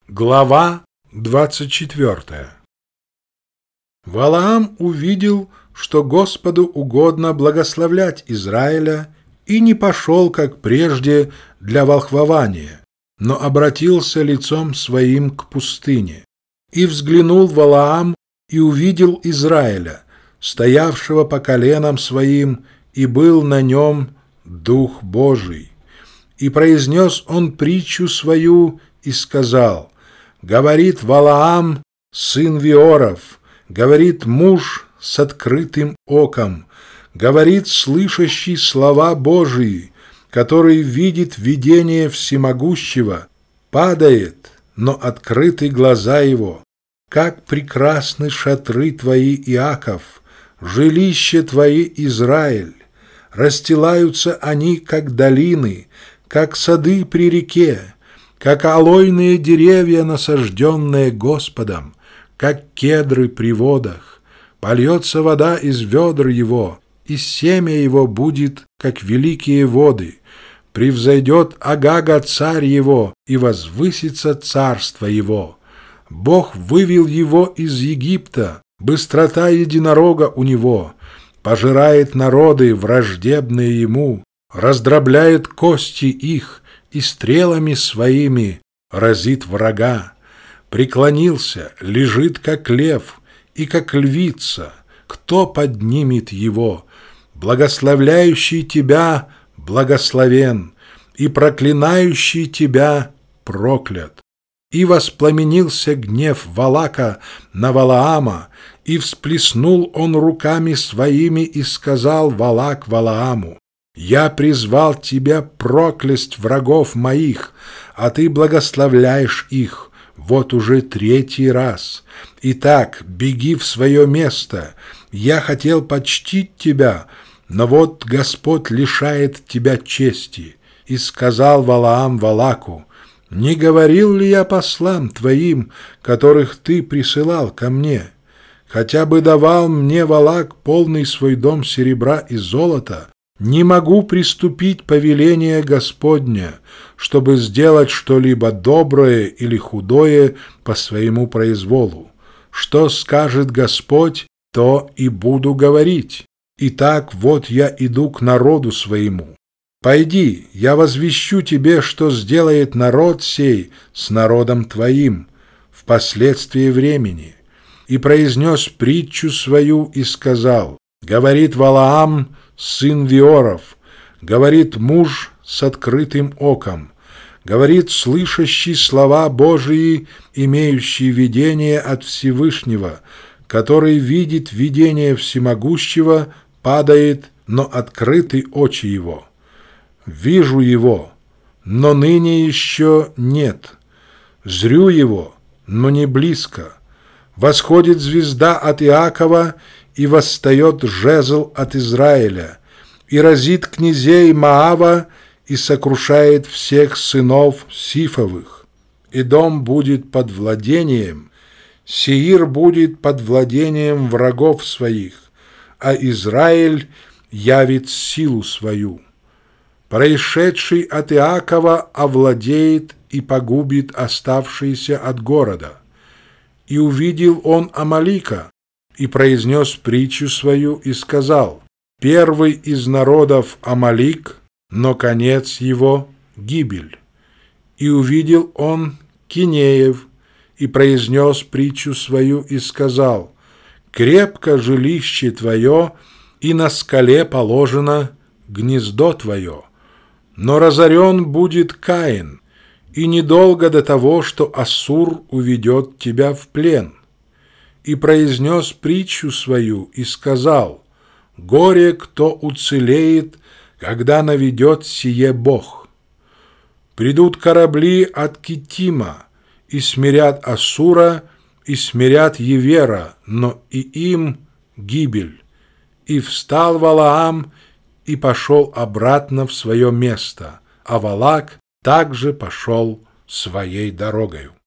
Глава 24. Валаам увидел, что Господу угодно благословлять Израиля, и не пошел, как прежде, для волхвования, но обратился лицом своим к пустыне. И взглянул Валаам и увидел Израиля, стоявшего по коленам своим, и был на нем Дух Божий. И произнес он притчу свою и сказал: «Говорит Валаам, сын Виоров, говорит муж с открытым оком, говорит слышащий слова Божии, который видит видение всемогущего, падает, но открыты глаза его. Как прекрасны шатры твои, Иаков, жилище твои, Израиль! Расстилаются они, как долины, как сады при реке, как алойные деревья, насажденные Господом, как кедры при водах. Польется вода из ведр его, и семя его будет, как великие воды. Превзойдет Агага царь его, и возвысится царство его. Бог вывел его из Египта, быстрота единорога у него, пожирает народы, враждебные ему, раздробляет кости их, и стрелами своими разит врага. Преклонился, лежит, как лев, и как львица. Кто поднимет его? Благословляющий тебя благословен, и проклинающий тебя проклят. И воспламенился гнев Валака на Валаама, и всплеснул он руками своими, и сказал Валак Валааму: «Я призвал тебя проклясть врагов моих, а ты благословляешь их, вот уже третий раз. Итак, беги в свое место. Я хотел почтить тебя, но вот Господь лишает тебя чести». И сказал Валаам Валаку: «Не говорил ли я послам твоим, которых ты присылал ко мне? Хотя бы давал мне Валак полный свой дом серебра и золота, не могу приступить повеление Господня, чтобы сделать что-либо доброе или худое по своему произволу. Что скажет Господь, то и буду говорить. Итак, вот я иду к народу своему. Пойди, я возвещу тебе, что сделает народ сей с народом твоим впоследствии времени». И произнес притчу свою и сказал: «Говорит Валаам, сын Виоров, говорит муж с открытым оком, говорит слышащий слова Божии, имеющий видение от Всевышнего, который видит видение всемогущего, падает, но открыты очи его. Вижу его, но ныне еще нет. Зрю его, но не близко. Восходит звезда от Иакова, и восстает жезл от Израиля, и разит князей Моава, и сокрушает всех сынов Сифовых. Идом будет под владением, Сеир будет под владением врагов своих, а Израиль явит силу свою. Происшедший от Иакова овладеет и погубит оставшиеся от города. И увидел он Амалика, и произнес притчу свою и сказал: «Первый из народов Амалик, но конец его — гибель». И увидел он Кинеев, и произнес притчу свою и сказал: «Крепко жилище твое, и на скале положено гнездо твое. Но разорен будет Каин, и недолго до того, что Ассур уведет тебя в плен». И произнес притчу свою и сказал: «Горе, кто уцелеет, когда наведет сие Бог. Придут корабли от Китима, и смирят Ассура, и смирят Евера, но и им гибель». И встал Валаам и пошел обратно в свое место, а Валак также пошел своей дорогою.